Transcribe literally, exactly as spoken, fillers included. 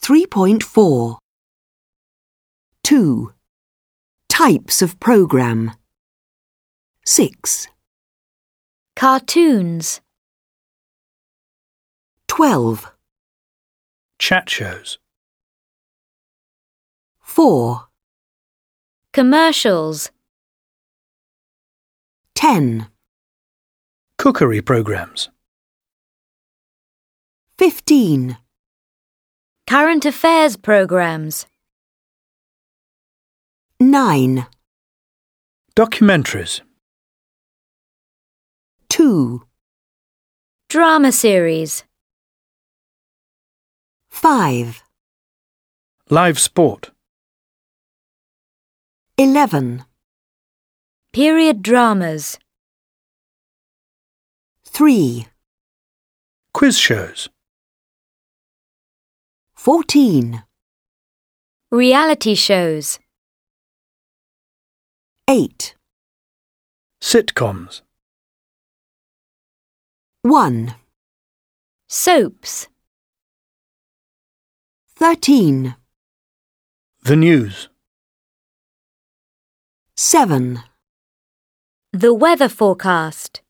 three point four. two. Types of programme. six. Cartoons. twelve. Chat shows. four. Commercials. ten. Cookery programs. fifteen. Current affairs programs. nine. Documentaries. two. Drama series. five. Live sport. eleven. Period dramas. three. Quiz shows. fourteen. Reality shows. eight. Sitcoms. one. Soaps. thirteen. The news. seven. The weather forecast.